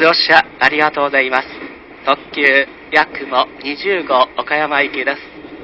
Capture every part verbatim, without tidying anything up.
乗車ありがとうございます。特急やくもにじゅうご岡山行きです。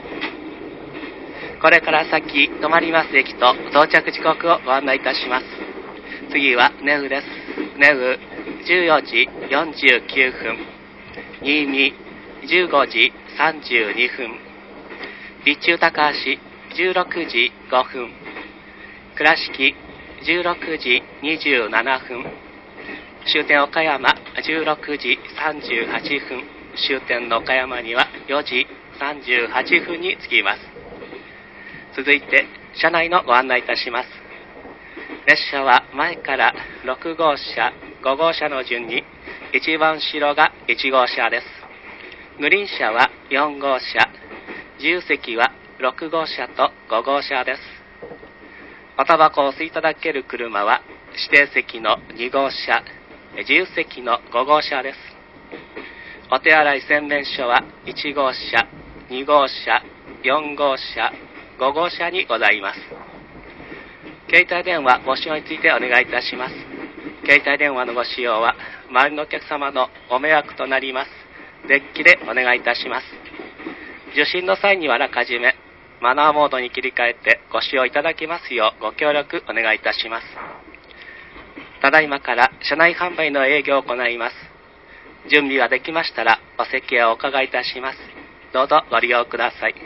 これから先止まります駅と到着時刻をご案内いたします。次はネウです。ネウじゅうよじよんじゅうきゅうふん、新見じゅうごじさんじゅうにふん、備中高橋じゅうろくじごふん、倉敷じゅうろくじにじゅうななふん、終点岡山じゅうろくじさんじゅうはちふん、終点の岡山にはよじさんじゅうはちふんに着きます。続いて車内のご案内いたします。列車は前からろくごうしゃ、ごごうしゃの順に一番後ろがいちごうしゃです。グリーン車はよんごうしゃ、自由席はろくごうしゃとごごうしゃです。おタバコをお吸いいただける車は指定席のにごうしゃ、自由席のごごうしゃです。お手洗い洗面所はいちごうしゃ、にごうしゃ、よんごうしゃ、ごごうしゃにございます。携帯電話ご使用についてお願いいたします。携帯電話のご使用は周りのお客様のご迷惑となります。デッキでお願いいたします。受信の際にはあらかじめマナーモードに切り替えてご使用いただきますようご協力お願いいたします。ただいまから車内販売の営業を行います。準備ができましたらお席へお伺いいたします。どうぞご利用ください。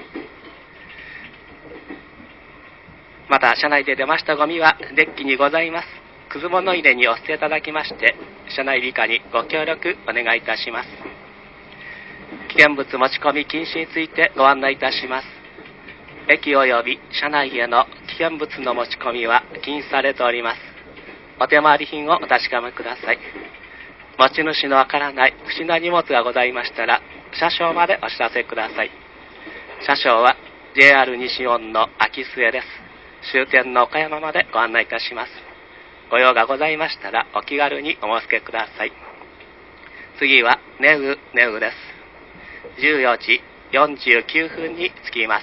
また車内で出ましたゴミはデッキにございますくず物入れにお捨ていただきまして、車内理科にご協力お願いいたします。危険物持ち込み禁止についてご案内いたします。駅及び車内への危険物の持ち込みは禁止されております。お手回り品をお確かめください。持ち主のわからない不審な荷物がございましたら車掌までお知らせください。車掌は ジェイアール 西日本の秋末です。終点の岡山までご案内いたします。ご用がございましたらお気軽にお申し付けください。次はネウネウです。じゅうよじよんじゅうきゅうふんに着きます。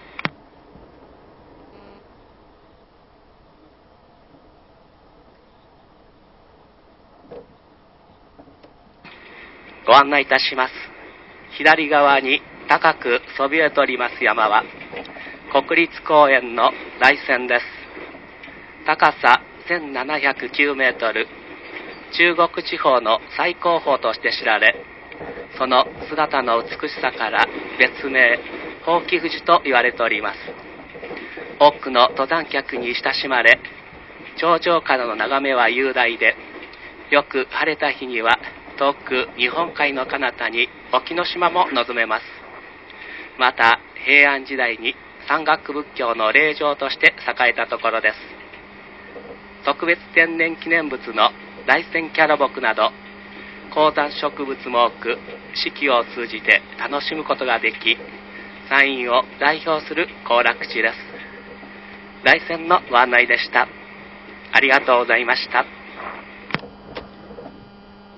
ご案内いたします。左側に高くそびえております山は国立公園の台線です。高させんななひゃくきゅうメートル、中国地方の最高峰として知られ、その姿の美しさから別名ほうき富士と言われております。多くの登山客に親しまれ、頂上からの眺めは雄大で、よく晴れた日には遠く日本海の彼方に沖ノ島も望めます。また平安時代に山岳仏教の霊場として栄えたところです。特別天然記念物の大山キャラボクなど高山植物も多く、四季を通じて楽しむことができ、山陰を代表する行楽地です。大山のご案内でした。ありがとうございました。